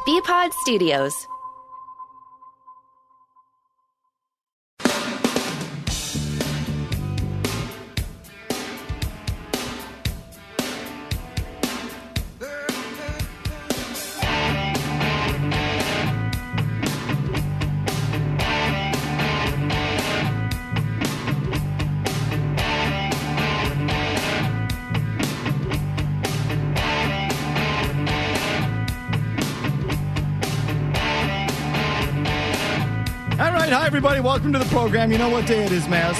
BPod Studios. Hi, everybody. Welcome to the program. You know what day it is, Maz?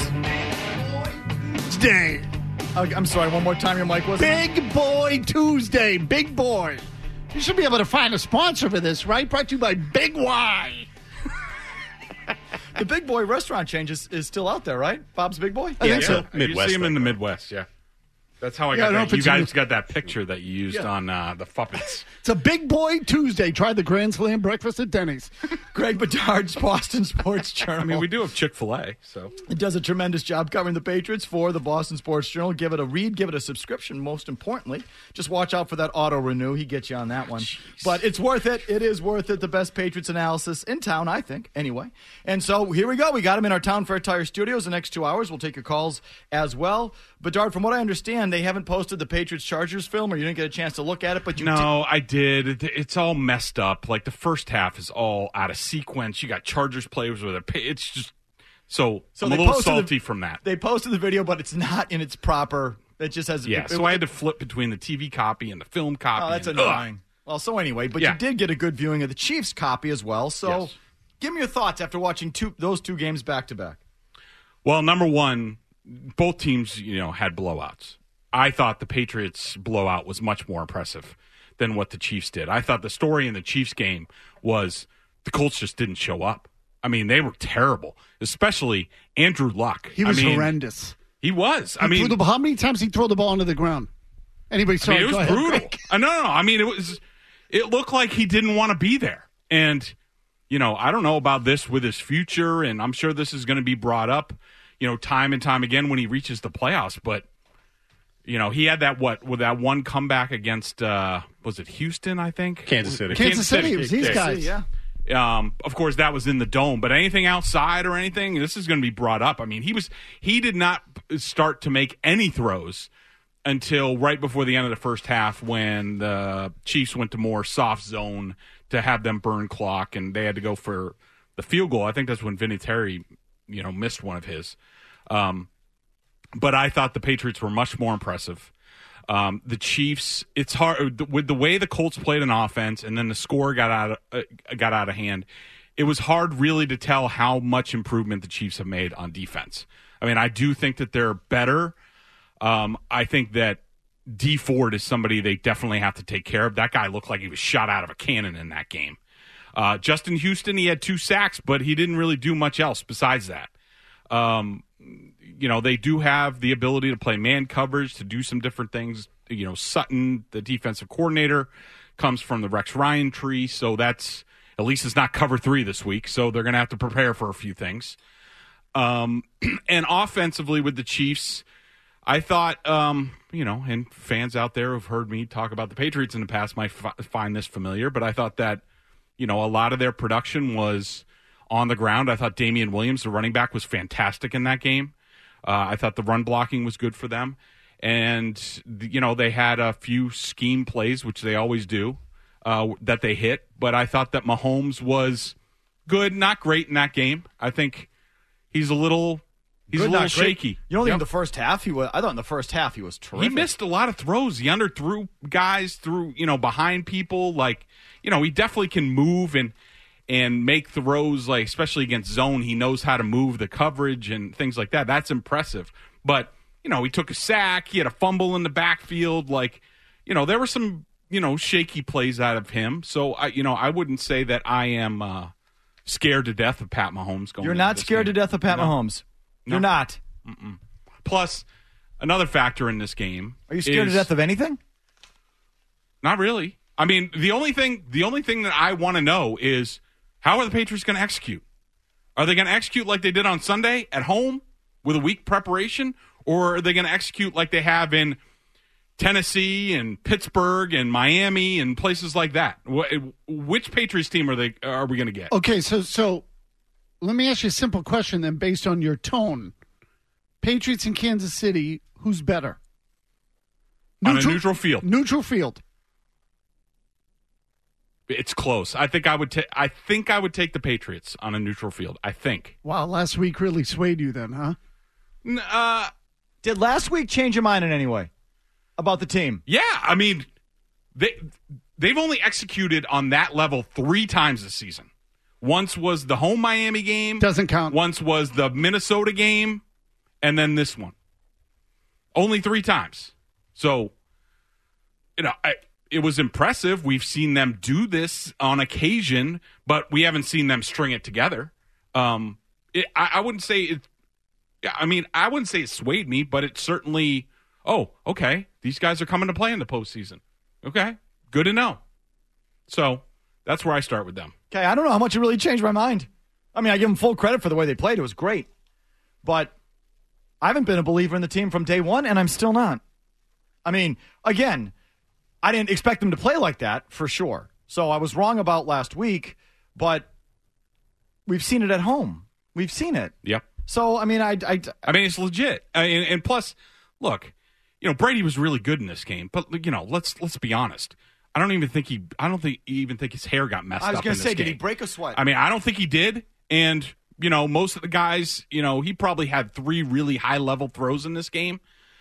Tuesday. I'm sorry. One more time. Your mic wasn't Big Boy Tuesday. Big Boy. You should be able to find a sponsor for this, right? Brought to you by Big Y. The Big Boy restaurant chain is still out there, right? Bob's Big Boy? I think so. You see him in the Midwest, yeah. That's how I got that. You guys got that picture that you used on the Fuppets. It's a Big Boy Tuesday. Try the Grand Slam breakfast at Denny's. Greg Bedard's Boston Sports Journal. I mean, we do have Chick-fil-A, so. It does a tremendous job covering the Patriots for the Boston Sports Journal. Give it a read. Give it a subscription, most importantly. Just watch out for that auto-renew. He gets you on that one. Jeez. But it's worth it. It is worth it. The best Patriots analysis in town, I think, anyway. And so here we go. We got him in our Town Fair Tire studios. The next 2 hours, we'll take your calls as well. Bedard, from what I understand, they haven't posted the Patriots-Chargers film, or you didn't get a chance to look at it, but you No, I did. It's all messed up. Like, the first half is all out of sequence. You got Chargers players with it's just so I'm a little salty from that. They posted the video, but it's not in its proper. It just has. Yeah, so I had to flip between the TV copy and the film copy. Oh, that's annoying. Well, so anyway, but you did get a good viewing of the Chiefs copy as well. So, give me your thoughts after watching those two games back to back. Well, number one, both teams, had blowouts. I thought the Patriots blowout was much more impressive than what the Chiefs did. I thought the story in the Chiefs game was the Colts just didn't show up. I mean, they were terrible, especially Andrew Luck. He was horrendous. He was. How many times did he throw the ball into the ground? Anybody saw it? It was brutal. No. I mean, it looked like he didn't want to be there. And, I don't know about this with his future, and I'm sure this is going to be brought up, time and time again when he reaches the playoffs. But, he had that one comeback against, was it Houston, I think? Kansas City. Kansas City. It was these guys. Yeah. Of course, that was in the dome, but anything outside or anything, this is going to be brought up. I mean, he did not start to make any throws until right before the end of the first half when the Chiefs went to more soft zone to have them burn clock, and they had to go for the field goal. I think that's when Vinatieri, missed one of his. But I thought the Patriots were much more impressive. The Chiefs, it's hard with the way the Colts played an offense, and then the score got out of hand. It was hard, really, to tell how much improvement the Chiefs have made on defense. I mean, I do think that they're better. I think that Dee Ford is somebody they definitely have to take care of. That guy looked like he was shot out of a cannon in that game. Justin Houston, he had 2 sacks, but he didn't really do much else besides that. They do have the ability to play man coverage, to do some different things. Sutton, the defensive coordinator, comes from the Rex Ryan tree, so that's at least it's not cover 3 this week, so they're going to have to prepare for a few things. And offensively with the Chiefs, I thought, and fans out there who've heard me talk about the Patriots in the past might find this familiar, but I thought that, a lot of their production was on the ground. I thought Damian Williams, the running back, was fantastic in that game. I thought the run blocking was good for them. And, they had a few scheme plays, which they always do, that they hit. But I thought that Mahomes was good, not great in that game. I think he's a little shaky. In the first half, I thought in the first half he was terrific. He missed a lot of throws. He underthrew guys through, behind people. Like, he definitely can move and make throws, like especially against zone. He knows how to move the coverage and things like that. That's impressive. But, he took a sack. He had a fumble in the backfield. Like, there were some, shaky plays out of him. So, I wouldn't say that I am scared to death of Pat Mahomes going. You're not scared to death of Pat Mahomes? No. You're not? Mm-mm. Plus, another factor in this game. Are you scared to death of anything? Not really. I mean, the only thing that I want to know is, how are the Patriots going to execute? Are they going to execute like they did on Sunday at home with a week preparation? Or are they going to execute like they have in, Tennessee and Pittsburgh and Miami and places like that. Which Patriots team are we going to get? Okay, so let me ask you a simple question then based on your tone. Patriots in Kansas City, who's better? On a neutral field. Neutral field. It's close. I think I would take the Patriots on a neutral field. I think. Wow, last week really swayed you then, huh? Did last week change your mind in any way about the team? Yeah, I mean, they've only executed on that level 3 times this season. Once was the home Miami game. Doesn't count. Once was the Minnesota game, and then this one. Only 3 times. So, it was impressive. We've seen them do this on occasion, but we haven't seen them string it together. I wouldn't say it. I mean, I wouldn't say it swayed me, but it certainly. Oh, okay. These guys are coming to play in the postseason. Okay, good to know. So that's where I start with them. Okay, I don't know how much it really changed my mind. I mean, I give them full credit for the way they played. It was great, but I haven't been a believer in the team from day one, and I'm still not. I mean, again, I didn't expect them to play like that, for sure. So I was wrong about last week, but we've seen it at home. We've seen it. Yep. So, I mean, I mean, it's legit. And plus, look, Brady was really good in this game, but, let's be honest. I don't even think his hair got messed up. I was going to say, did he break a sweat? I mean, I don't think he did. And, most of the guys, he probably had 3 really high-level throws in this game.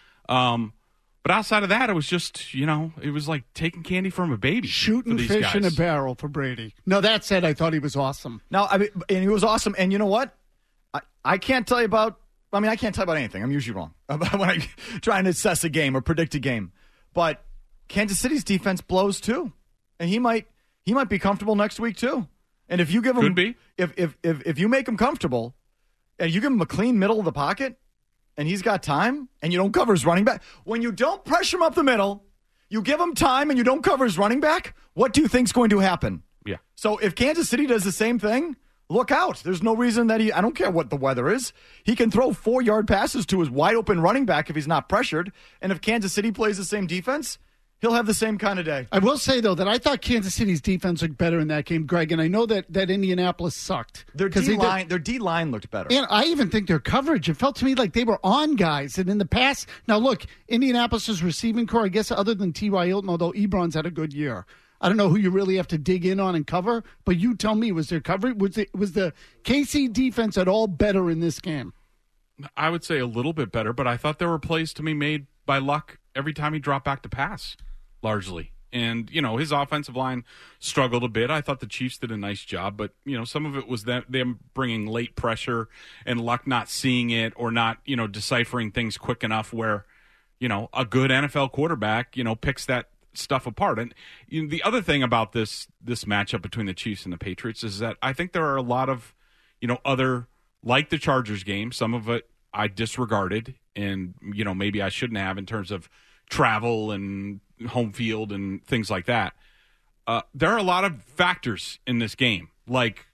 But outside of that, it was just, it was like taking candy from a baby. Shooting fish guys. In a barrel for Brady. No, that said, I thought he was awesome. No, I mean, and he was awesome. And you know what? I can't tell you about, I can't tell you about anything. I'm usually wrong about when I'm trying to assess a game or predict a game. But Kansas City's defense blows too. And he might be comfortable next week too. And if you give him, could be. If you make him comfortable and you give him a clean middle of the pocket, and he's got time, and you don't cover his running back. When you don't pressure him up the middle, you give him time, and you don't cover his running back, what do you think's going to happen? Yeah. So if Kansas City does the same thing, look out. There's no reason that I don't care what the weather is. He can throw 4-yard passes to his wide-open running back if he's not pressured. And if Kansas City plays the same defense, he'll have the same kind of day. I will say, though, that I thought Kansas City's defense looked better in that game, Greg, and I know that Indianapolis sucked. Their D-line looked better. And I even think their coverage, it felt to me like they were on guys. And in the past, now look, Indianapolis' receiving core, I guess other than T.Y. Hilton, although Ebron's had a good year. I don't know who you really have to dig in on and cover, but you tell me, was their coverage, was the KC defense at all better in this game? I would say a little bit better, but I thought there were plays to be made by Luck every time he dropped back to pass. Largely. And, his offensive line struggled a bit. I thought the Chiefs did a nice job, but, some of it was them bringing late pressure and Luck not seeing it or not, deciphering things quick enough where, a good NFL quarterback, picks that stuff apart. And the other thing about this matchup between the Chiefs and the Patriots is that I think there are a lot of, other, like the Chargers game, some of it I disregarded and, maybe I shouldn't have in terms of travel and home field and things like that. There are a lot of factors in this game. Like,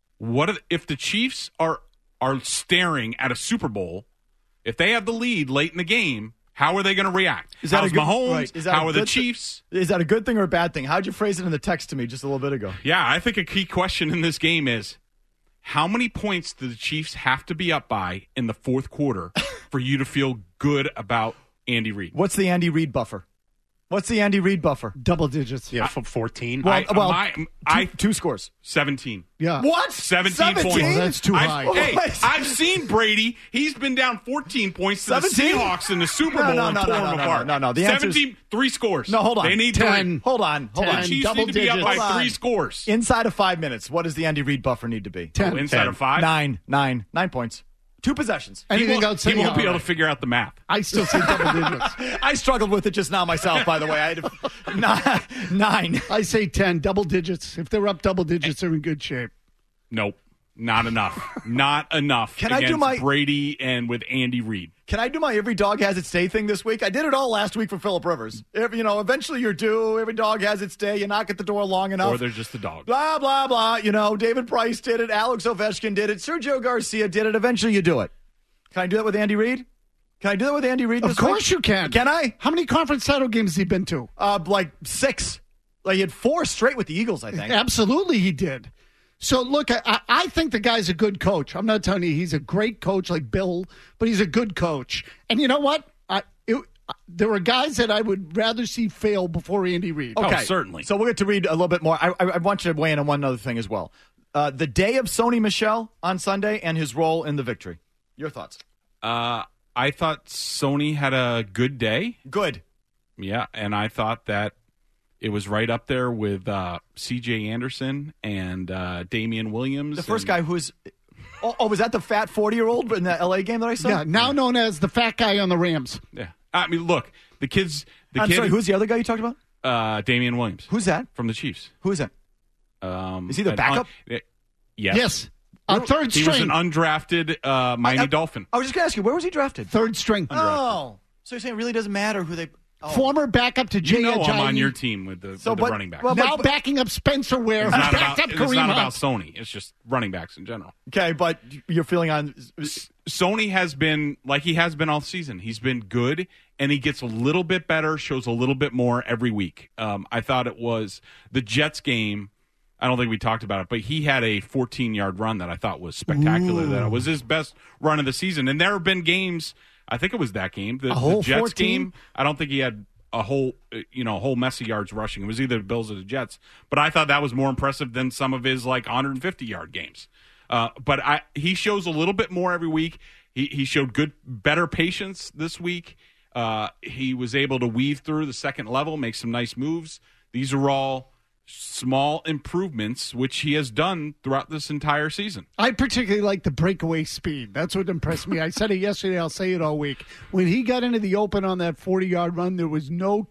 if the Chiefs are staring at a Super Bowl? If they have the lead late in the game, how are they going to react? How's Mahomes? Right. How are the Chiefs? Is that a good thing or a bad thing? How'd you phrase it in the text to me just a little bit ago? Yeah, I think a key question in this game is how many points do the Chiefs have to be up by in the fourth quarter for you to feel good about Andy Reid? What's the Andy Reid buffer? Double digits. Yeah, from 14. Two scores. 17. Yeah. What? 17 points. Well, that's too high. I've seen Brady. He's been down 14 points to 17? the Seahawks in the Super Bowl and tore them apart. No. The 17, 3 scores. No, hold on. They need 10. 3. Hold on. The Chiefs need to be up by 3 scores. Inside of 5 minutes, what does the Andy Reid buffer need to be? 10. Inside of 5? 9 points. 2 possessions. Anything else? He won't be able to figure out the math. I still say double digits. I struggled with it just now myself, by the way. I had 9. I say 10, double digits. If they're up double digits, they're in good shape. Nope. Not enough. Not enough against Brady and with Andy Reid. Can I do my every dog has its day thing this week? I did it all last week for Phillip Rivers. Eventually you're due. Every dog has its day. You knock at the door long enough. Or they're just a dog. Blah, blah, blah. David Price did it. Alex Ovechkin did it. Sergio Garcia did it. Eventually you do it. Can I do that with Andy Reid? Can I do that with Andy Reid this Of course week? you can. Can I? How many conference title games has he been to? Like 6. Like he had 4 straight with the Eagles, I think. Absolutely he did. So, look, I think the guy's a good coach. I'm not telling you he's a great coach like Bill, but he's a good coach. And you know what? There are guys that I would rather see fail before Andy Reid. Okay. Oh, certainly. So we'll get to read a little bit more. I want you to weigh in on one other thing as well. The day of Sony Michel on Sunday and his role in the victory. Your thoughts? I thought Sony had a good day. Good. Yeah, and I thought that it was right up there with C.J. Anderson and Damian Williams. The first guy who's... Oh, was that the fat 40-year-old in the L.A. game that I saw? Yeah, now known as the fat guy on the Rams. Yeah. I mean, look, the kid, sorry, who's the other guy you talked about? Damian Williams. Who's that? From the Chiefs. Who is that? Is he the backup? Yes. Third He string. was an undrafted Miami Dolphin. I was just going to ask you, where was he drafted? Third string. Oh. So you're saying it really doesn't matter who they... Oh. Former backup to Jay You know Ajayi. I'm on your team with the running back. well, Now backing up Spencer Ware. It's not, backed about, up it's Kareem not Hunt. about Sony. It's just running backs in general. Okay, but you're feeling on... Sony has been, like he has been all season, he's been good, and he gets a little bit better, shows a little bit more every week. I thought it was the Jets game. I don't think we talked about it, but he had a 14-yard run that I thought was spectacular. That was his best run of the season. And there have been games, I think it was that game, the Jets 14? game. I don't think he had a whole mess of yards rushing. It was either the Bills or the Jets. But I thought that was more impressive than some of his 150-yard games. But he shows a little bit more every week. He showed better patience this week. He was able to weave through the second level, make some nice moves. These are all small improvements, which he has done throughout this entire season. I particularly like the breakaway speed. That's what impressed me. I said it yesterday. I'll say it all week. When he got into the open on that 40-yard run, there was no...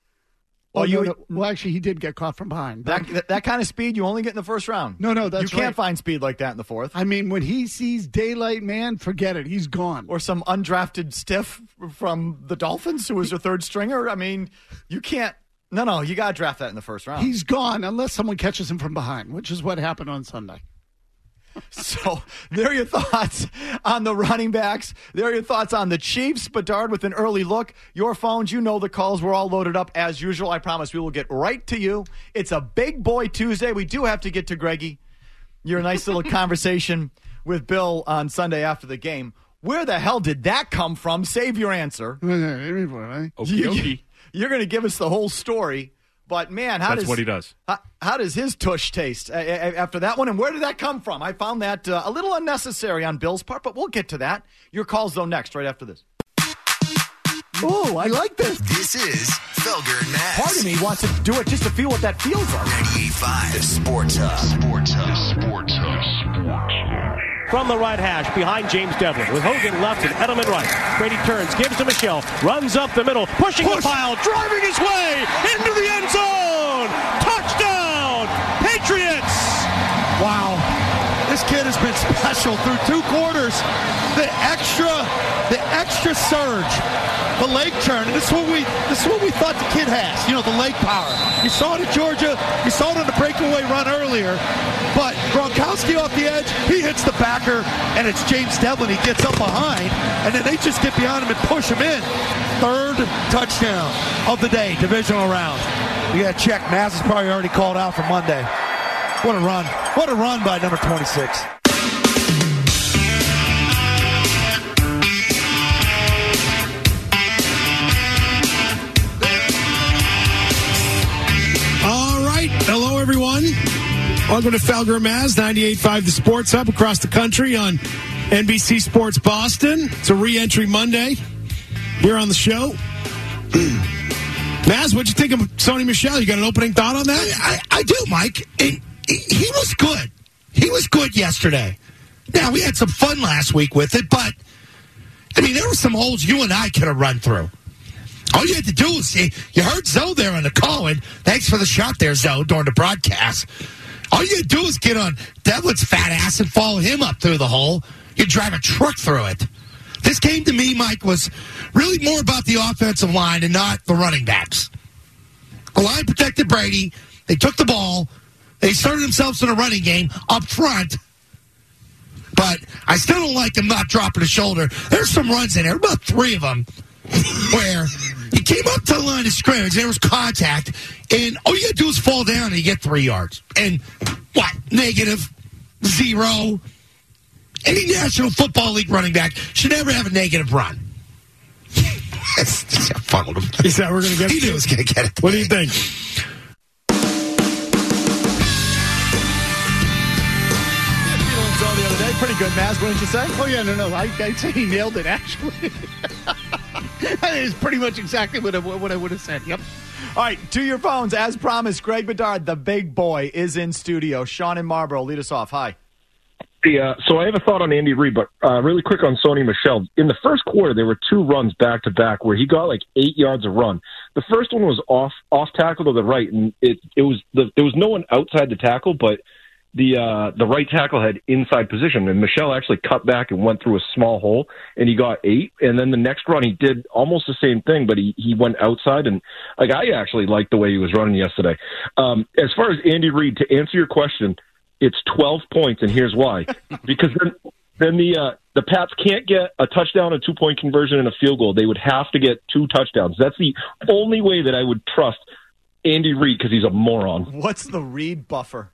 Well, actually, he did get caught from behind. That kind of speed you only get in the first round. No, that's You can't right. find speed like that in the fourth. I mean, when he sees daylight, man, forget it. He's gone. Or some undrafted stiff from the Dolphins who was your third stringer. I mean, you can't... No, you got to draft that in the first round. He's gone unless someone catches him from behind, which is what happened on Sunday. So there are your thoughts on the running backs. There are your thoughts on the Chiefs. Bedard with an early look. Your phones, you know the calls. We're all loaded up as usual. I promise we will get right to you. It's a big boy Tuesday. We do have to get to Greggy. Your nice little conversation with Bill on Sunday after the game. Where the hell did that come from? Save your answer. Okey-dokey. You're going to give us the whole story. But, man, That's what he does. How does his tush taste after that one? And where did that come from? I found that a little unnecessary on Bill's part, but we'll get to that. Your calls, though, next, right after this. Oh, I like this. This is Felger and Mazz. Part of me wants to do it just to feel what that feels like. 98.5, the Sports Hub. From the right hash, behind James Devlin, with Hogan left and Edelman right. Brady turns, gives to Michel, runs up the middle, pushing the pile, driving his way into the end zone. Touchdown, Patriots! Wow. This kid has been special through 2 quarters. The extra surge, the leg turn. And this is what we thought the kid has. The leg power. You saw it at Georgia. You saw it on the breakaway run earlier. But Gronkowski off the edge, he hits the backer, and it's James Devlin. He gets up behind, and then they just get behind him and push him in. 3rd touchdown of the day, divisional round. You got to check. Mazz is probably already called out for Monday. What a run. What a run by number 26. All right. Hello, everyone. Welcome to Felger and Mazz, 98.5 The Sports Hub across the country on NBC Sports Boston. It's a re-entry Monday here on the show. Mazz, what'd you think of Sony Michel? You got an opening thought on that? I do, Mike. He was good. He was good yesterday. Now, we had some fun last week with it, but, there were some holes you and I could have run through. All you had to do was, you heard Zoe there on the call, and thanks for the shot there, Zoe, during the broadcast. All you had to do is get on Devlin's fat ass and follow him up through the hole. You drive a truck through it. This game to me, Mike, was really more about the offensive line and not the running backs. The line protected Brady. They took the ball. They started themselves in a running game up front. but I still don't like him not dropping his shoulder. There's some runs in there, about 3 of them, where he came up to the line of scrimmage, there was contact, and all you got to do is fall down and you get 3 yards. And what? -0. Any National Football League running back should never have a negative run. I followed him. He said we're going to get He knew he was going to get it. What do you think? The other day, pretty good, Maz. What did you say? Oh, yeah, no. I'd say he nailed it, actually. That is pretty much exactly what I would have said. Yep. All right, to your phones. As promised, Greg Bedard, the big boy, is in studio. Sean in Marlboro, lead us off. Hi. So I have a thought on Andy Reid, but really quick on Sony Michel. In the first quarter, there were 2 runs back-to-back where he got like 8 yards a run. The first one was off tackle to the right, and there was no one outside the tackle, but the right tackle had inside position, and Michel actually cut back and went through a small hole, and he got 8. And then the next run, he did almost the same thing, but he went outside, and like I actually liked the way he was running yesterday. As far as Andy Reid, to answer your question, it's 12 points, and here's why. Because then the Pats can't get a touchdown, a 2-point conversion, and a field goal. They would have to get 2 touchdowns. That's the only way that I would trust Andy Reid, because he's a moron. What's the Reid buffer?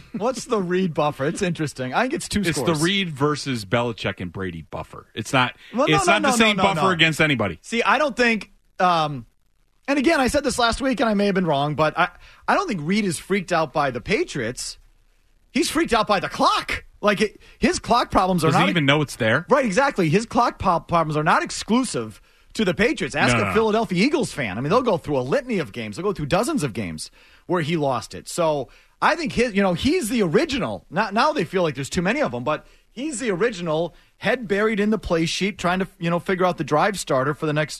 It's interesting. I think it's 2 scores. It's the Reid versus Belichick and Brady buffer. It's not the same buffer against anybody. See, I don't think and again, I said this last week, and I may have been wrong, but I don't think Reid is freaked out by the Patriots. He's freaked out by the clock. Like, his clock problems are not... Does he even know it's there? Right, exactly. His clock problems are not exclusive to the Patriots. Ask a Philadelphia Eagles fan. I mean, they'll go through a litany of games. They'll go through dozens of games where he lost it. So I think he's the original. Now they feel like there's too many of them, but he's the original, head buried in the play sheet, trying to figure out the drive starter for the next.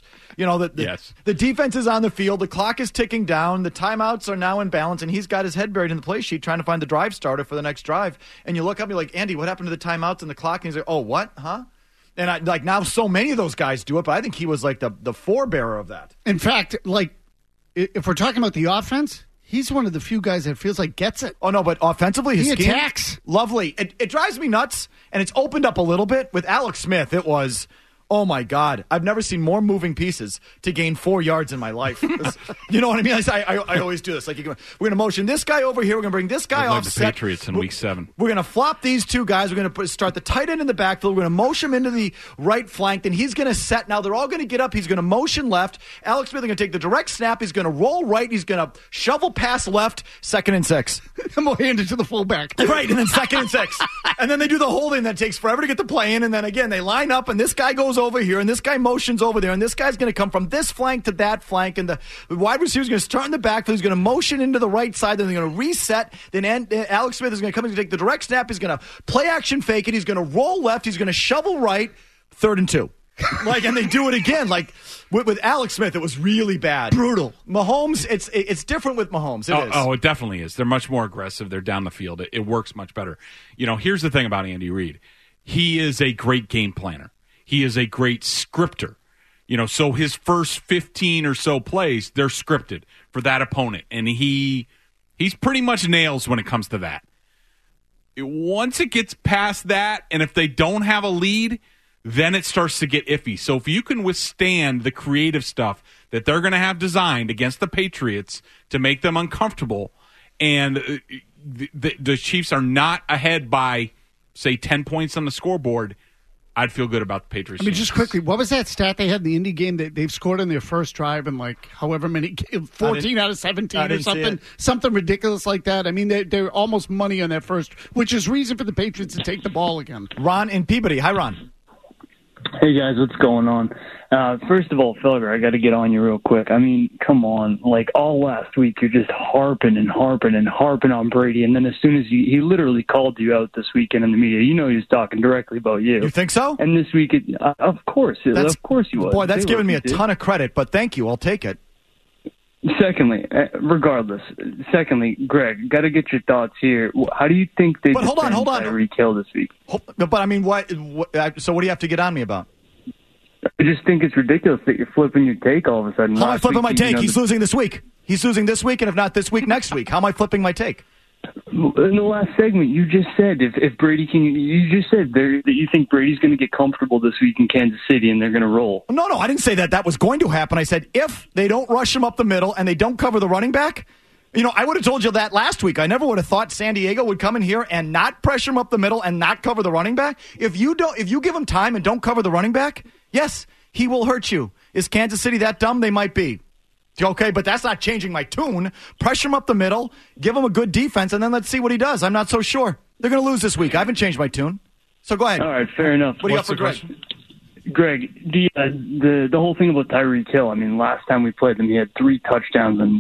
The defense is on the field, the clock is ticking down, the timeouts are now in balance, and he's got his head buried in the play sheet trying to find the drive starter for the next drive. And you look up and you're like, Andy, what happened to the timeouts and the clock? And he's like, oh, what? Huh? And now so many of those guys do it, but I think he was like the forebearer of that. In fact, like, if we're talking about the offense, he's one of the few guys that feels like gets it. Oh, no, but offensively, his scheme, attacks. Lovely. It drives me nuts, and it's opened up a little bit. With Alex Smith, it was, oh, my God. I've never seen more moving pieces to gain 4 yards in my life. You know what I mean? I always do this. Like, we're going to motion this guy over here. We're going to bring this guy off. Like the Patriots in Week 7. We're going to flop these 2 guys. We're going to start the tight end in the backfield. We're going to motion him into the right flank. Then he's going to set. Now they're all going to get up. He's going to motion left. Alex Smith is going to take the direct snap. He's going to roll right. He's going to shovel pass left. 2nd and 6. And we'll hand it to the fullback. Right, and then 2nd and 6. And then they do the holding that takes forever to get the play in. And then again, they line up, and this guy goes over here, and this guy motions over there, and this guy's going to come from this flank to that flank, and the wide receiver's going to start in the backfield. He's going to motion into the right side, then they're going to reset. Then Alex Smith is going to come in and take the direct snap. He's going to play action fake it. He's going to roll left. He's going to shovel right. 3rd and 2. And they do it again. Like with Alex Smith, it was really bad, brutal. Mahomes, it's different with Mahomes. It is. Oh, it definitely is. They're much more aggressive. They're down the field. It works much better. Here's the thing about Andy Reid. He is a great game planner. He is a great scripter. So his first 15 or so plays, they're scripted for that opponent. And he's pretty much nails when it comes to that. Once it gets past that, and if they don't have a lead, then it starts to get iffy. So if you can withstand the creative stuff that they're going to have designed against the Patriots to make them uncomfortable, and the Chiefs are not ahead by, say, 10 points on the scoreboard, I'd feel good about the Patriots. I mean, just quickly, what was that stat they had in the Indy game that they've scored in their first drive in like however many, 14 out of 17 or something ridiculous like that? I mean, they're almost money on that first, which is reason for the Patriots to take the ball again. Ron in Peabody. Hi, Ron. Hey, guys, what's going on? First of all, Felger, I got to get on you real quick. I mean, come on. Like, all last week, you're just harping on Brady, and then as soon as he literally called you out this weekend in the media, he was talking directly about you. You think so? And this week, of course he was. Boy, that's giving me a ton of credit, but thank you. I'll take it. Secondly, Greg, got to get your thoughts here. How do you think they hold on. Tyreek Hill this week? But I mean, so what do you have to get on me about? I just think it's ridiculous that you're flipping your take all of a sudden. How am I flipping my take? He's losing this week. He's losing this week, and if not this week, next week. How am I flipping my take? In the last segment, you just said if Brady can, you just said that you think Brady's going to get comfortable this week in Kansas City and they're going to roll. No, I didn't say that was going to happen. I said if they don't rush him up the middle and they don't cover the running back. I would have told you that last week. I never would have thought San Diego would come in here and not pressure him up the middle and not cover the running back. If you give him time and don't cover the running back, yes, he will hurt you. Is Kansas City that dumb? They might be. Okay, but that's not changing my tune. Pressure him up the middle, give him a good defense, and then let's see what he does. I'm not so sure. They're going to lose this week. I haven't changed my tune. So go ahead. All right, fair enough. What do you got for Greg? Greg, the whole thing about Tyreek Hill, I mean, last time we played them, he had 3 touchdowns and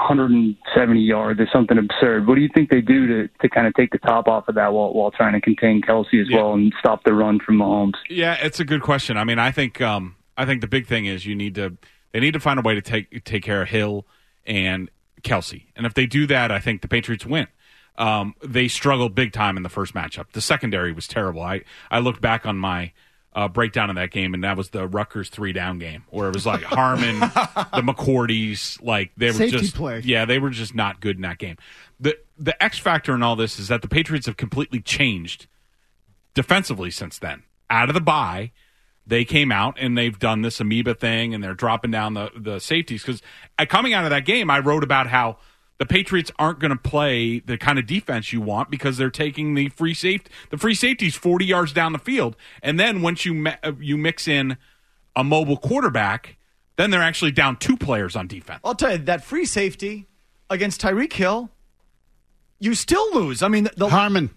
170 yards or something absurd. What do you think they do to kind of take the top off of that while trying to contain Kelsey as well and stop the run from Mahomes? Yeah, it's a good question. I mean, I think the big thing is they need to find a way to take care of Hill and Kelsey. And if they do that, I think the Patriots win. They struggled big time in the first matchup. The secondary was terrible. I looked back on my breakdown of that game, and that was the Rutgers 3-down game, where it was like Harmon, the McCourties, like they were safety just play. Yeah, they were just not good in that game. The X factor in all this is that the Patriots have completely changed defensively since then. Out of the bye, they came out and they've done this amoeba thing, and they're dropping down the safeties. Because coming out of that game, I wrote about how the Patriots aren't going to play the kind of defense you want because they're taking the free safety. The free safety's 40 yards down the field, and then once you mix in a mobile quarterback, then they're actually down 2 players on defense. I'll tell you, that free safety against Tyreek Hill, you still lose. I mean, Harmon.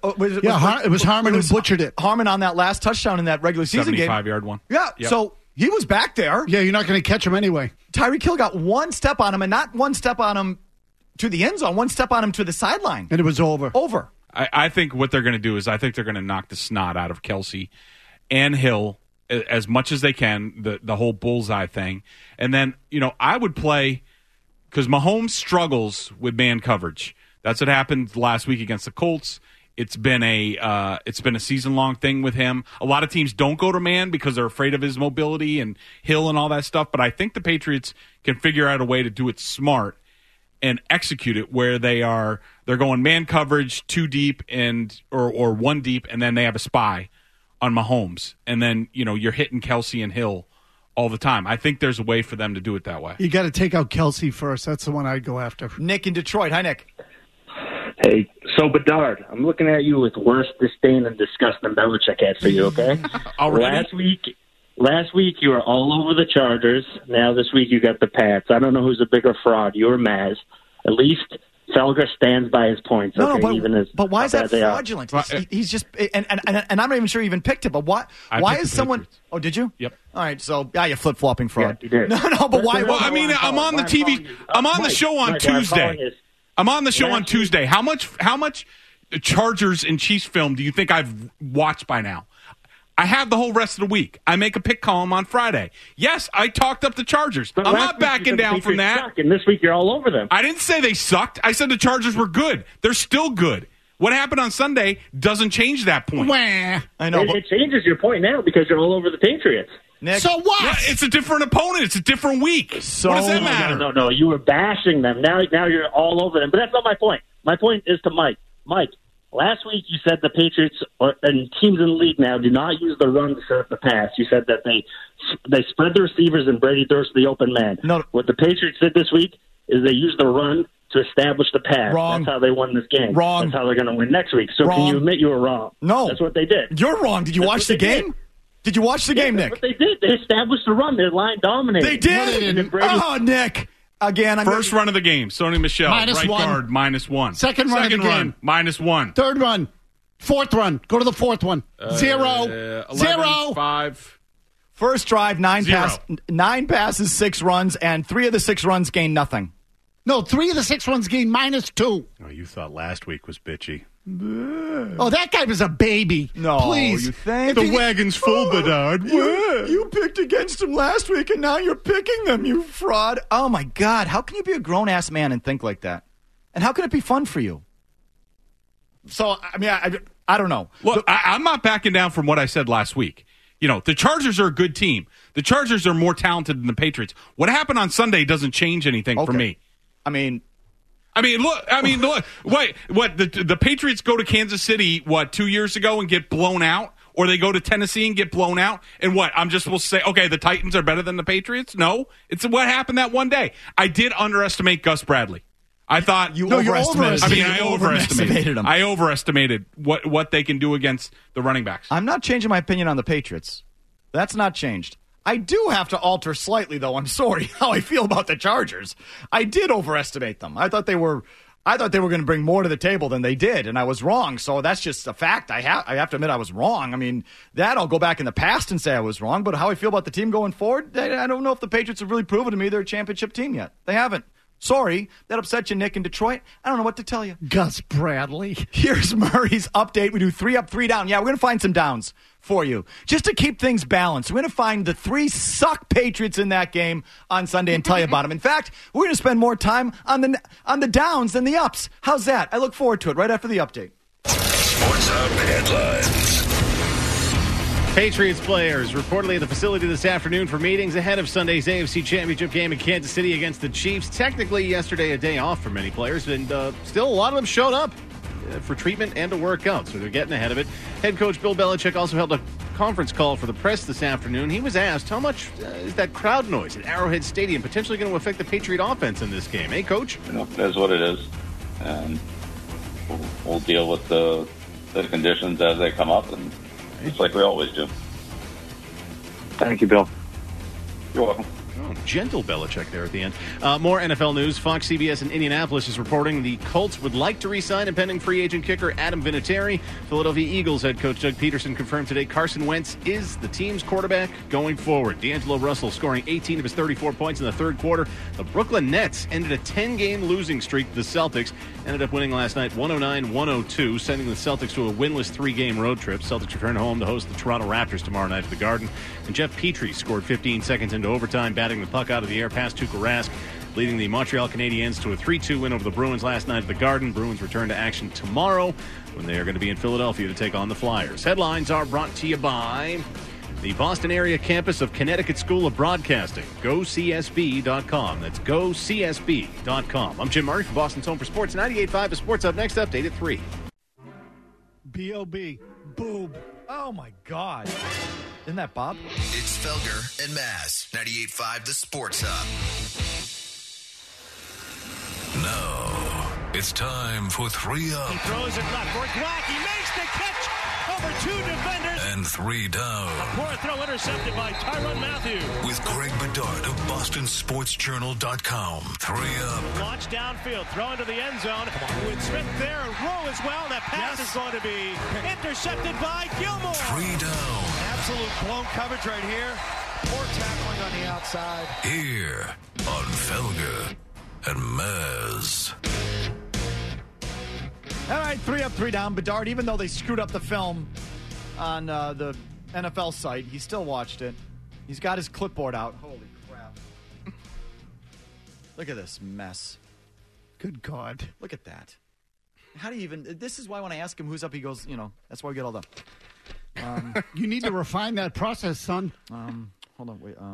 It was Harmon who butchered it. Harmon on that last touchdown in that regular season game. 75-yard one. Yeah, Yep. So he was back there. Yeah, you're not going to catch him anyway. Tyreek Hill got one step on him, and not one step on him to the end zone, one step on him to the sideline. And it was over. Over. I think what they're going to do is I think they're going to knock the snot out of Kelsey and Hill as much as they can, the whole bullseye thing. And then, I would play – because Mahomes struggles with man coverage. That's what happened last week against the Colts. It's been a season-long thing with him. A lot of teams don't go to man because they're afraid of his mobility and Hill and all that stuff. But I think the Patriots can figure out a way to do it smart and execute it where they're going man coverage 2 deep or 1 deep, and then they have a spy on Mahomes, and then you're hitting Kelsey and Hill all the time. I think there's a way for them to do it that way. You got to take out Kelsey first. That's the one I'd go after. Nick in Detroit. Hi, Nick. Hey, so Bedard, I'm looking at you with worse disdain and disgust than Belichick had for you, okay? Last week you were all over the Chargers. Now this week you got the Pats. I don't know who's a bigger fraud, you or Maz. At least Felger stands by his points. No, okay, but why is that fraudulent? He's just and I'm not even sure he even picked it. But why is someone? Patriots. Oh, did you? Yep. All right, so you're flip flopping fraud. Yeah, you did. No, but why? Well, I mean, I'm on the TV. I'm on the show on Tuesday. I'm on the show on Tuesday. How much Chargers and Chiefs film do you think I've watched by now? I have the whole rest of the week. I make a pick column on Friday. Yes, I talked up the Chargers. But I'm not backing down from that. Suck, and this week you're all over them. I didn't say they sucked. I said the Chargers were good. They're still good. What happened on Sunday doesn't change that point. I know. It changes your point now because you're all over the Patriots. Nick, so what? Yeah, it's a different opponent. It's a different week. So what does that matter? No. You were bashing them. Now you're all over them. But that's not my point. My point is to Mike. Mike, last week you said the Patriots and teams in the league now do not use the run to set up the pass. You said that they spread the receivers and Brady throws to the open man. No. What the Patriots did this week is they used the run to establish the pass. Wrong. That's how they won this game. Wrong. That's how they're going to win next week. So Wrong. Can you admit you were wrong? No. That's what they did. You're wrong. Did you watch the game? Did you watch the game, Nick? That's what they did. They established the run. Their line dominated. They did. Oh, Nick. Again, First run of the game, Sony Michel, -1. right guard, -1. Second run of the game. -1. Third run. Fourth run. Go to the fourth one. 0. 11, 0. 5. First drive, 9 0. nine passes, 6 runs, and 3 of the 6 runs gained nothing. No, 3 of the 6 runs gained -2. Oh, you thought last week was bitchy. Oh, that guy was a baby. No, please. you think? The wagon's full, Bedard. You picked against him last week, and now you're picking them, you fraud. Oh, my God. How can you be a grown-ass man and think like that? And how can it be fun for you? So, I mean, I don't know. Look, I'm not backing down from what I said last week. The Chargers are a good team. The Chargers are more talented than the Patriots. What happened on Sunday doesn't change anything for me. I mean, I mean, look. Wait, what? The Patriots go to Kansas City 2 years ago and get blown out, or they go to Tennessee and get blown out, and what? I'm just supposed to say, okay, the Titans are better than the Patriots? No, it's what happened that one day. I did underestimate Gus Bradley. I thought you overestimated. I overestimated him. I overestimated what they can do against the running backs. I'm not changing my opinion on the Patriots. That's not changed. I do have to alter slightly, though. I'm sorry how I feel about the Chargers. I did overestimate them. I thought they were going to bring more to the table than they did, and I was wrong. So that's just a fact. I have to admit I was wrong. I mean, that I'll go back in the past and say I was wrong. But how I feel about the team going forward, I don't know if the Patriots have really proven to me they're a championship team yet. They haven't. Sorry, that upset you, Nick, in Detroit. I don't know what to tell you. Gus Bradley. Here's Murray's update. We do 3 up, 3 down. Yeah, we're going to find some downs for you. Just to keep things balanced, we're going to find the 3 suck Patriots in that game on Sunday and tell you about them. In fact, we're going to spend more time on the downs than the ups. How's that? I look forward to it right after the update. Sports Hub headlines. Patriots players reportedly at the facility this afternoon for meetings ahead of Sunday's AFC Championship game in Kansas City against the Chiefs. Technically, yesterday a day off for many players, and still a lot of them showed up for treatment and to work out, so they're getting ahead of it. Head coach Bill Belichick also held a conference call for the press this afternoon. He was asked how much is that crowd noise at Arrowhead Stadium potentially going to affect the Patriot offense in this game. Hey, Coach? It is what it is, and we'll deal with the conditions as they come up, and just like we always do. Thank you, Bill. You're welcome. Oh, gentle Belichick there at the end. More NFL news. Fox CBS in Indianapolis is reporting the Colts would like to re-sign impending free agent kicker Adam Vinatieri. Philadelphia Eagles head coach Doug Peterson confirmed today Carson Wentz is the team's quarterback going forward. D'Angelo Russell scoring 18 of his 34 points in the third quarter. The Brooklyn Nets ended a 10-game losing streak. The Celtics ended up winning last night 109-102, sending the Celtics to a winless 3-game road trip. Celtics return home to host the Toronto Raptors tomorrow night at the Garden. And Jeff Petrie scored 15 seconds into overtime, batting the puck out of the air past Tuukka Rask, leading the Montreal Canadiens to a 3-2 win over the Bruins last night at the Garden. Bruins return to action tomorrow when they are going to be in Philadelphia to take on the Flyers. Headlines are brought to you by the Boston area campus of Connecticut School of Broadcasting. GoCSB.com. That's GoCSB.com. I'm Jim Murray for Boston's Home for Sports. 98.5 The Sports Up. Next update at 3. B.O.B. Boob. Oh, my God. Isn't that Bob? It's Felger and Maz. 98.5 The Sports Hub. Now, it's time for 3 up. He throws it left for Gwack. He makes the catch over 2 defenders. And 3 down. Poor throw intercepted by Tyrann Mathieu. With Greg Bedard of BostonSportsJournal.com. 3 up. Launch downfield, throw into the end zone. With Smith there and Rowe as well. That pass is going to be intercepted by Gilmore. 3 down. Absolute blown coverage right here. Poor tackling on the outside. Here on Felger and Maz. All right, 3 up, 3 down. Bedard, even though they screwed up the film on the NFL site, he still watched it. He's got his clipboard out. Holy crap. Look at this mess. Good God. Look at that. How do you even... This is why when I ask him who's up, he goes, that's why we get all the... You need to refine that process, son. Hold on, wait.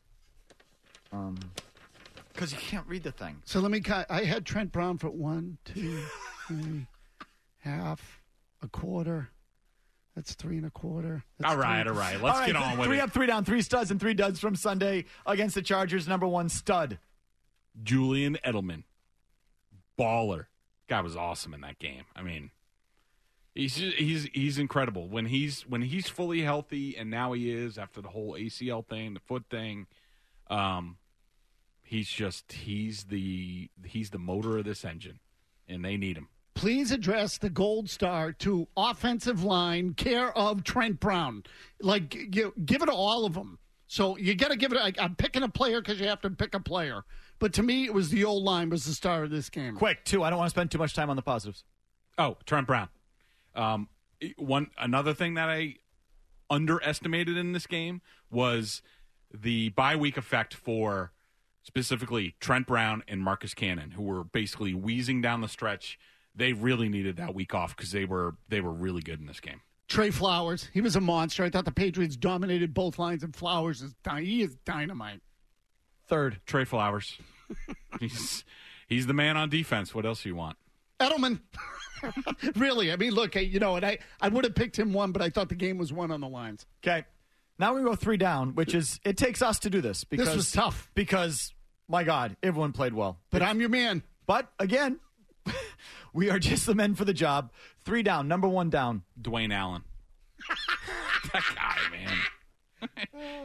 Because you can't read the thing. So I had Trent Brown for 1, 2, 3, half, a quarter. That's 3 1/4. All right. Let's get on with 3 it. up, 3 down, 3 studs and 3 duds from Sunday against the Chargers. Number 1 stud. Julian Edelman. Baller. Guy was awesome in that game. I mean, he's incredible. When he's fully healthy, and now he is after the whole ACL thing, the foot thing, he's the motor of this engine, and they need him. Please address the gold star to offensive line care of Trent Brown. Give it to all of them. So you got to give it. I'm picking a player because you have to pick a player. But to me, it was the old line was the star of this game. Quick, 2. I don't want to spend too much time on the positives. Oh, Trent Brown. Another thing that I underestimated in this game was the bye week effect for specifically Trent Brown and Marcus Cannon, who were basically wheezing down the stretch. They really needed that week off because they were really good in this game. Trey Flowers, he was a monster. I thought the Patriots dominated both lines, and Flowers he is dynamite. 3rd, Trey Flowers. He's the man on defense. What else do you want? Edelman. Really, I mean, look, and I would have picked him one, but I thought the game was one on the lines. Okay. Now we go 3 down, which is, it takes us to do this. Because, this was tough. Because, my God, everyone played well. But I'm your man. But, again, we are just the men for the job. 3 down. Number 1 down. Dwayne Allen. That guy, man.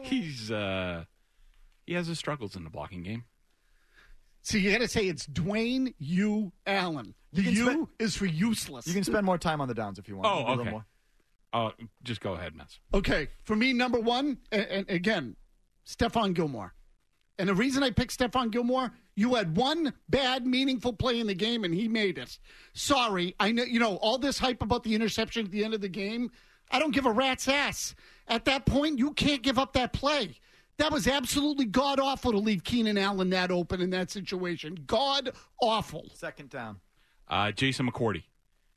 He has his struggles in the blocking game. So you got to say it's Dwayne U. Allen. The U is for useless. You can spend more time on the downs if you want. Oh, okay. Just go ahead, Mess. Okay, for me, number 1, and again, Stephon Gilmore. And the reason I picked Stephon Gilmore, you had one bad, meaningful play in the game, and he made it. Sorry, I know, all this hype about the interception at the end of the game, I don't give a rat's ass. At that point, you can't give up that play. That was absolutely god-awful to leave Keenan Allen that open in that situation. God-awful. 2nd down. Jason McCourty.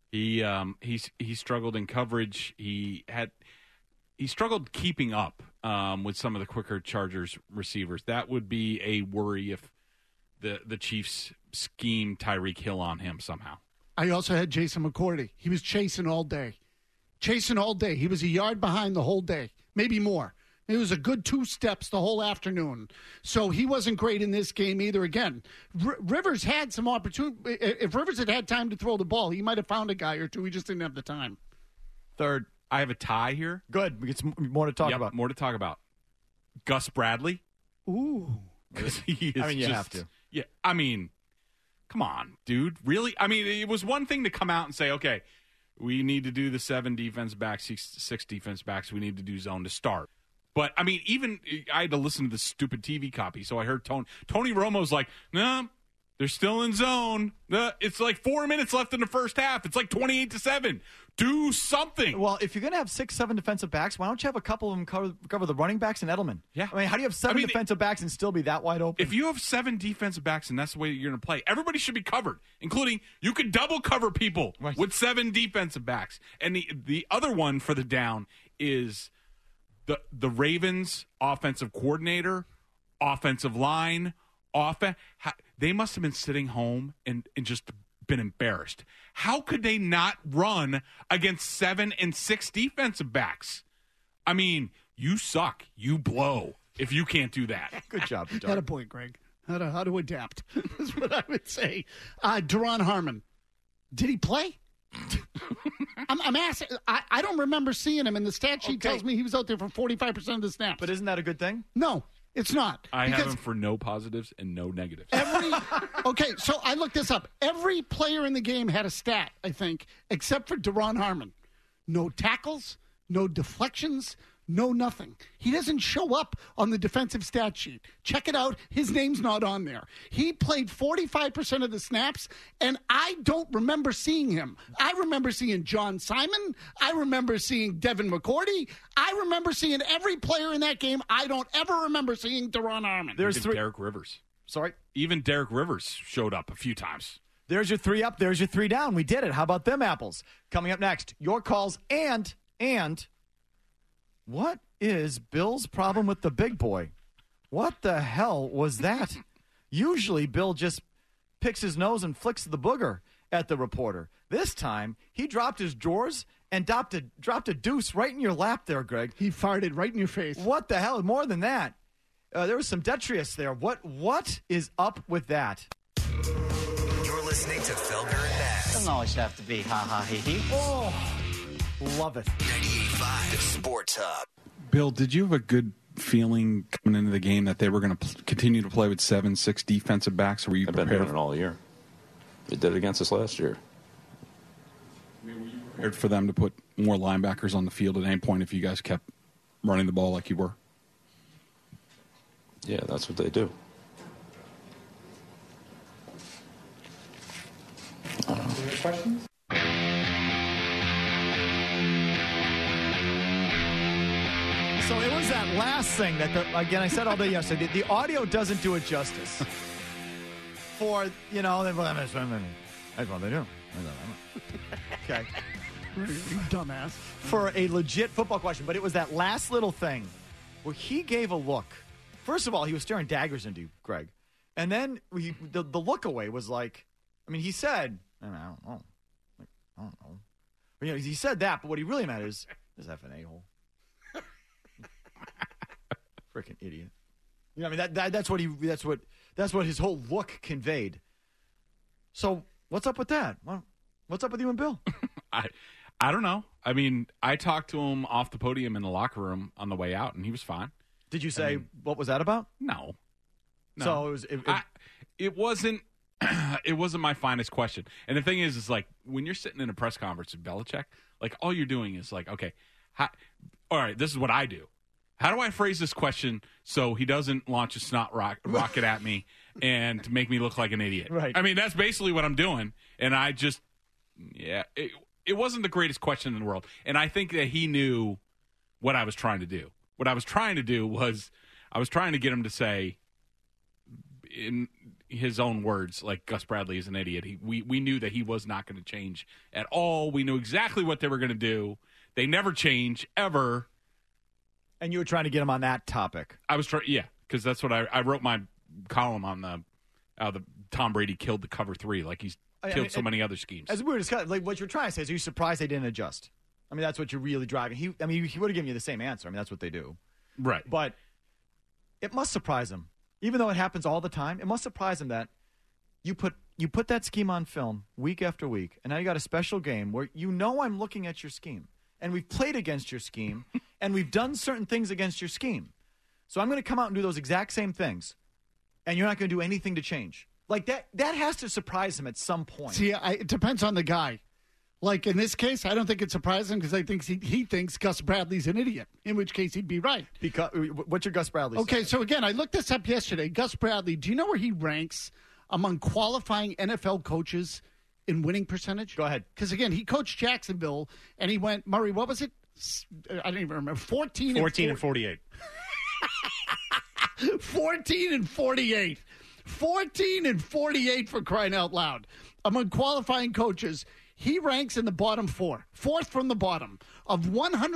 He struggled in coverage. He struggled keeping up with some of the quicker Chargers receivers. That would be a worry if the Chiefs scheme Tyreek Hill on him somehow. I also had Jason McCourty. He was chasing all day. He was a yard behind the whole day, maybe more. It was a good 2 steps the whole afternoon. So he wasn't great in this game either. Again, Rivers had some opportunity. If Rivers had time to throw the ball, he might have found a guy or two. He just didn't have the time. 3rd. I have a tie here. Good. We get some more to talk about. More to talk about. Gus Bradley. Ooh. You have to. Yeah. I mean, come on, dude. Really? I mean, it was one thing to come out and say, okay, we need to do the 7 defense backs, 6 defense backs. We need to do zone to start. But, I mean, even I had to listen to the stupid TV copy, so I heard Tony Romo's like, no, they're still in zone. It's like 4 minutes left in the first half. It's like 28-7. Do something. Well, if you're going to have 6, 7 defensive backs, why don't you have a couple of them cover the running backs and Edelman? Yeah. I mean, how do you have 7 defensive backs and still be that wide open? If you have 7 defensive backs and that's the way you're going to play, everybody should be covered, including you could double cover people with 7 defensive backs. And the other one for the down is the Ravens offensive coordinator, offensive line, they must have been sitting home and just been embarrassed. How could they not run against 7 and 6 defensive backs? I mean, you suck. You blow if you can't do that. Good job, Dark. Had a point, Greg. How to adapt is what I would say. Daron Harmon. Did he play? I'm asking. I don't remember seeing him, and the stat sheet tells me he was out there for 45% of the snaps. But isn't that a good thing? No, it's not. I have him for no positives and no negatives. Okay, so I looked this up. Every player in the game had a stat, I think, except for Daron Harmon. No tackles, no deflections, no nothing. He doesn't show up on the defensive stat sheet. Check it out. His name's not on there. He played 45% of the snaps, and I don't remember seeing him. I remember seeing John Simon. I remember seeing Devin McCourty. I remember seeing every player in that game. I don't ever remember seeing Daron Harmon. There's Derek Rivers. Sorry? Even Derek Rivers showed up a few times. There's your 3 up. There's your 3 down. We did it. How about them apples? Coming up next, your calls and what is Bill's problem with the big boy? What the hell was that? Usually Bill just picks his nose and flicks the booger at the reporter. This time, he dropped his drawers and dropped a deuce right in your lap there, Greg. He farted right in your face. What the hell? More than that. There was some detritus there. What is up with that? You're listening to Felger and Mazz. Doesn't always have to be ha-ha, he-he. Oh, love it. 98.5 Sports Hub. Bill, did you have a good feeling coming into the game that they were going to continue to play with 7, 6 defensive backs? Or were you prepared? I've been doing it all year. They did it against us last year. Were you prepared for them to put more linebackers on the field at any point if you guys kept running the ball like you were? Yeah, that's what they do. Questions? So it was that last thing that, again, I said all day yesterday, the audio doesn't do it justice. For, that's what they do. Okay. You dumbass. For a legit football question, but it was that last little thing where he gave a look. First of all, he was staring daggers into you, Greg. And then the look away was like, I mean, he said, I don't know. I don't know. You know, he said that, but what he really meant is effing a-hole. Freaking idiot. You know, I mean, that's what his whole look conveyed. So what's up with that? What's up with you and Bill? I don't know. I mean, I talked to him off the podium in the locker room on the way out, and he was fine. Did you say what was that about? No. So it wasn't. It wasn't my finest question. And the thing is like when you're sitting in a press conference with Belichick, like all you're doing is like, okay, all right, this is what I do. How do I phrase this question so he doesn't launch a snot rocket at me and make me look like an idiot? Right. I mean, that's basically what I'm doing. And I just, it wasn't the greatest question in the world. And I think that he knew what I was trying to do. What I was trying to do was I was trying to get him to say, in his own words, like Gus Bradley is an idiot. We knew that he was not going to change at all. We knew exactly what they were going to do. They never change, ever. And you were trying to get him on that topic. I was trying, because that's what I wrote my column on the Tom Brady killed the cover 3, like he's killed so many other schemes. As we were discussing, like what you're trying to say is, are you surprised they didn't adjust? I mean, that's what you're really driving. He would have given you the same answer. I mean, that's what they do, right? But it must surprise him, even though it happens all the time. It must surprise him that you put that scheme on film week after week, and now you got a special game where I'm looking at your scheme. And we've played against your scheme, and we've done certain things against your scheme. So I'm going to come out and do those exact same things, and you're not going to do anything to change. Like, that has to surprise him at some point. See, it depends on the guy. Like, in this case, I don't think it surprises him because I think he thinks Gus Bradley's an idiot, in which case he'd be right. Because what's your Gus Bradley Okay, say? so again, I looked this up yesterday. Gus Bradley, do you know where he ranks among qualifying NFL coaches in winning percentage? Go ahead. Because, again, he coached Jacksonville, and he went, Murray, what was it? I don't even remember. 14 and 48. 14 and 48. 14 and 48 for crying out loud. Among qualifying coaches, he ranks in the bottom 4. Fourth from the bottom. Of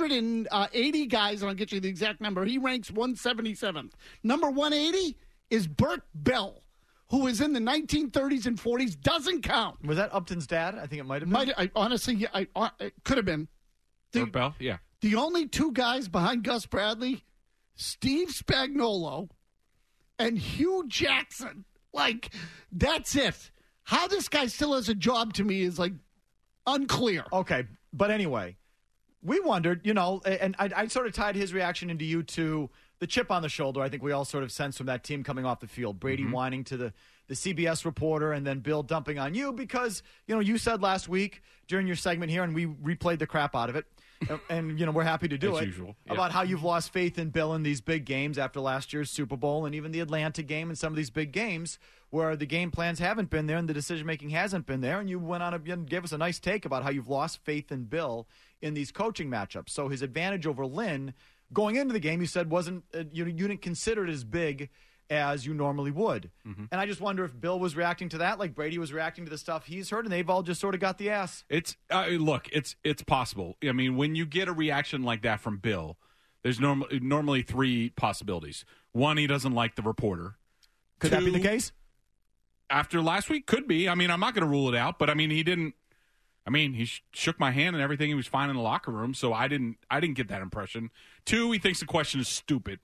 180 guys, and I'll get you the exact number, he ranks 177th. Number 180 is Burt Bell, who was in the 1930s and 40s, doesn't count. Was that Upton's dad? I think it might have been. Honestly, it could have been. Burt Bell, yeah. The only two guys behind Gus Bradley, Steve Spagnuolo and Hugh Jackson. Like, that's it. How this guy still has a job to me is, like, unclear. Okay, but anyway, we wondered, and I sort of tied his reaction into you to the chip on the shoulder. I think we all sort of sensed from that team coming off the field. Brady whining to the CBS reporter, and then Bill dumping on you because, you said last week during your segment here, and we replayed the crap out of it, and we're happy to do As it, usual. about how you've lost faith in Bill in these big games after last year's Super Bowl and even the Atlanta game and some of these big games where the game plans haven't been there and the decision-making hasn't been there, and you went on and gave us a nice take about how you've lost faith in Bill in these coaching matchups. So his advantage over Lynn going into the game, you said wasn't you didn't consider it as big as you normally would. And I just wonder if Bill was reacting to that like Brady was reacting to the stuff he's heard, and they've all just sort of got the ass. It's look, it's possible. I mean, when you get a reaction like that from Bill, there's normally 3 possibilities. 1, he doesn't like the reporter. Could 2, that be the case? After last week, could be. I mean, I'm not going to rule it out, but I mean, he didn't. I mean, he shook my hand and everything. He was fine in the locker room, so I didn't get that impression. 2, he thinks the question is stupid.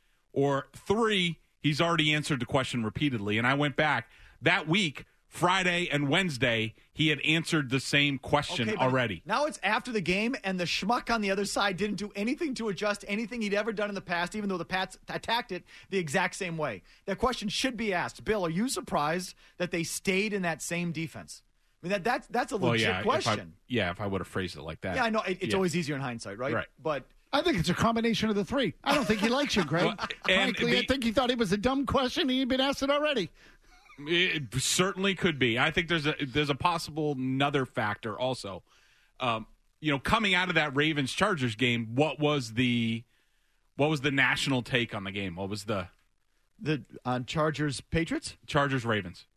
Or 3, he's already answered the question repeatedly. And I went back that week, Friday and Wednesday, he had answered the same question already. Now it's after the game, and the schmuck on the other side didn't do anything to adjust anything he'd ever done in the past, even though the Pats attacked it the exact same way. That question should be asked. Bill, are you surprised that they stayed in that same defense? I mean, that's a legit question. If I would have phrased it like that. Yeah, I know. It's always easier in hindsight, right? Right. But I think it's a combination of the 3. I don't think he likes you, Greg. Frankly, I think he thought it was a dumb question, and he'd been asked it already. It certainly could be. I think there's a possible another factor also. Coming out of that Ravens-Chargers game, what was the national take on the game? What was the on Chargers-Patriots? Chargers-Ravens.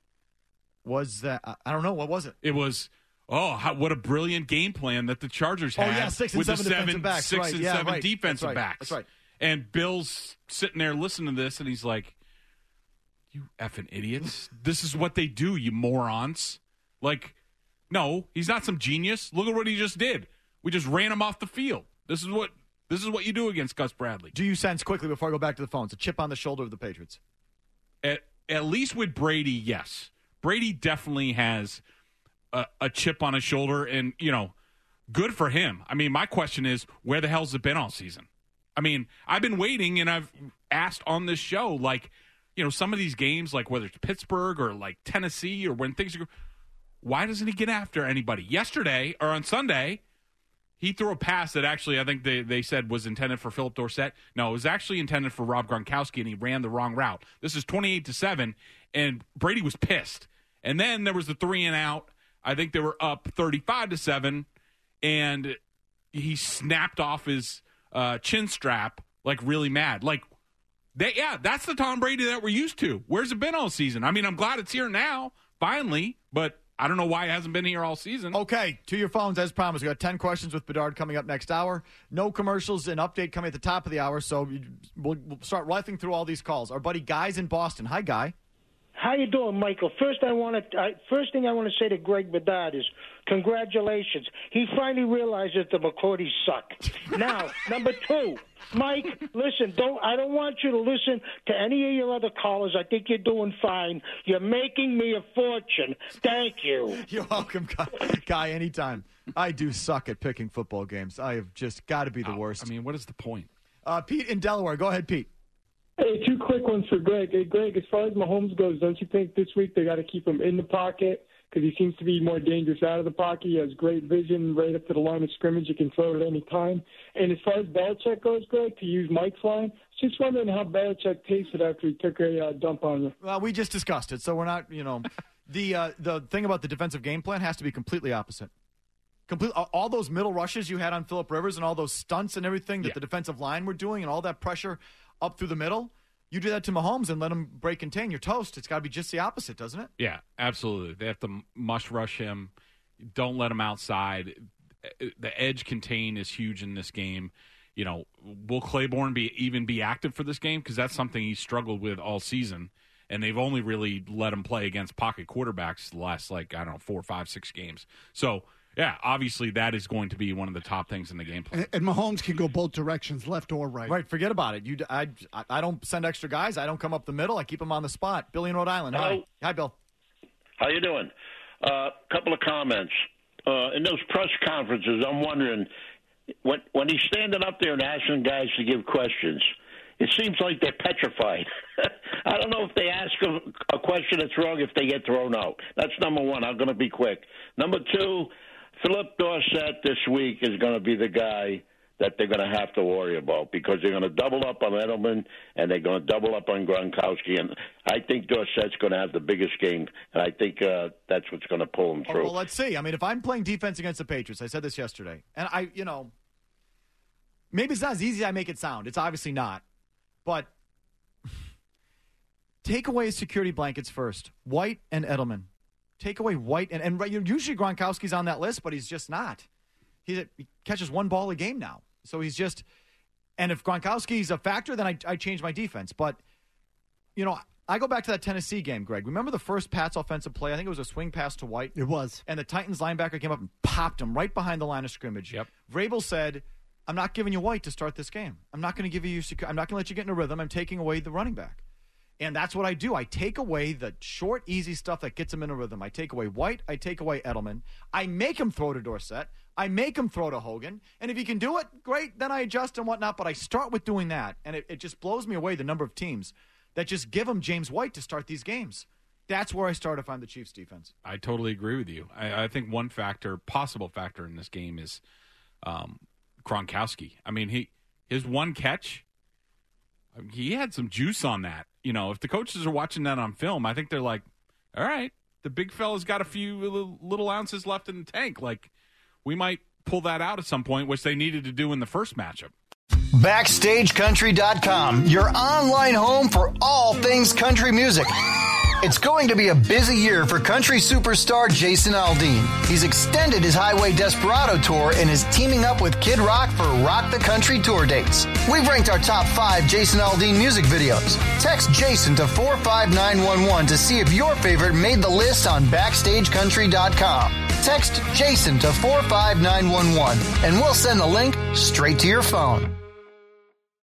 Was that I don't know, what was it? It was what a brilliant game plan that the Chargers had 6 and with 7 the defensive backs. 6 and 7 defensive backs. That's right. And Bill's sitting there listening to this, and he's like, You effing idiots. This is what they do, you morons. Like, no, he's not some genius. Look at what he just did. We just ran him off the field. This is what you do against Gus Bradley. Do you sense, quickly before I go back to the phones, a chip on the shoulder of the Patriots? At least with Brady, yes. Brady definitely has a chip on his shoulder, and, good for him. I mean, my question is, where the hell's it been all season? I mean, I've been waiting, and I've asked on this show, like, some of these games, like whether it's Pittsburgh or like Tennessee or when things are, why doesn't he get after anybody? Yesterday or on Sunday, he threw a pass that actually I think they said was intended for Philip Dorsett. No, it was actually intended for Rob Gronkowski, and he ran the wrong route. This is 28-7, and Brady was pissed. And then there was the 3-and-out. I think they were up 35-7, and he snapped off his chin strap like really mad. Like, that's the Tom Brady that we're used to. Where's it been all season? I mean, I'm glad it's here now, finally, but I don't know why it hasn't been here all season. Okay, to your phones, as promised. We got 10 questions with Bedard coming up next hour. No commercials, an update coming at the top of the hour, so we'll start rifling through all these calls. Our buddy Guy's in Boston. Hi, Guy. How you doing, Michael? First thing I want to say to Greg Bedard is congratulations. He finally realized that the McCourties suck. Now, number two, Mike, listen. I don't want you to listen to any of your other callers. I think you're doing fine. You're making me a fortune. Thank you. You're welcome, Guy. Anytime. I do suck at picking football games. I have just got to be the worst. I mean, what is the point? Pete in Delaware. Go ahead, Pete. Hey, two quick ones for Greg. Hey, Greg, as far as Mahomes goes, don't you think this week they got to keep him in the pocket because he seems to be more dangerous out of the pocket? He has great vision right up to the line of scrimmage. He can throw it at any time. And as far as Belichick goes, Greg, to use Mike's line, just wondering how Belichick tasted after he took a dump on you. Well, we just discussed it, so we're not, the thing about the defensive game plan has to be completely opposite. All those middle rushes you had on Phillip Rivers and all those stunts and everything that the defensive line were doing and all that pressure up through the middle, you do that to Mahomes and let him break and contain, you're toast. It's got to be just the opposite, doesn't it? Yeah, absolutely. They have to mush rush him. Don't let him outside. The edge contain is huge in this game. Will Claiborne be active for this game? Because that's something he struggled with all season, and they've only really let him play against pocket quarterbacks the last, 4, 5, 6 games. So, yeah, obviously that is going to be one of the top things in the game plan. And Mahomes can go both directions, left or right. Right, forget about it. I don't send extra guys. I don't come up the middle. I keep them on the spot. Billy in Rhode Island. Hello. Hi, Bill. How you doing? Couple of comments. In those press conferences, I'm wondering, when he's standing up there and asking guys to give questions, it seems like they're petrified. I don't know if they ask a question that's wrong if they get thrown out. That's number one. I'm going to be quick. Number two, Philip Dorsett this week is going to be the guy that they're going to have to worry about because they're going to double up on Edelman and they're going to double up on Gronkowski. And I think Dorsett's going to have the biggest game, and I think that's what's going to pull him through. Well, let's see. I mean, if I'm playing defense against the Patriots, I said this yesterday, and maybe it's not as easy as I make it sound. It's obviously not. But take away his security blankets first. White and Edelman. Take away White. And usually Gronkowski's on that list, but he's just not. He catches one ball a game now. So he's just – and if Gronkowski's a factor, then I change my defense. But, I go back to that Tennessee game, Greg. Remember the first Pats offensive play? I think it was a swing pass to White. It was. And the Titans linebacker came up and popped him right behind the line of scrimmage. Yep. Vrabel said – I'm not giving you White to start this game. I'm not going to give you I'm not going to let you get in a rhythm. I'm taking away the running back. And that's what I do. I take away the short, easy stuff that gets him in a rhythm. I take away White. I take away Edelman. I make him throw to Dorsett. I make him throw to Hogan. And if he can do it, great, then I adjust and whatnot. But I start with doing that. And it just blows me away the number of teams that just give him James White to start these games. That's where I start if I'm the Chiefs defense. I totally agree with you. I think one possible factor in this game is Gronkowski. I mean, his one catch, he had some juice on that. If the coaches are watching that on film, I think they're like, all right, the big fella's got a few little ounces left in the tank. Like, we might pull that out at some point, which they needed to do in the first matchup. BackstageCountry.com, your online home for all things country music. It's going to be a busy year for country superstar Jason Aldean. He's extended his Highway Desperado tour and is teaming up with Kid Rock for Rock the Country tour dates. We've ranked our top 5 Jason Aldean music videos. Text Jason to 45911 to see if your favorite made the list on BackstageCountry.com. Text Jason to 45911 and we'll send the link straight to your phone.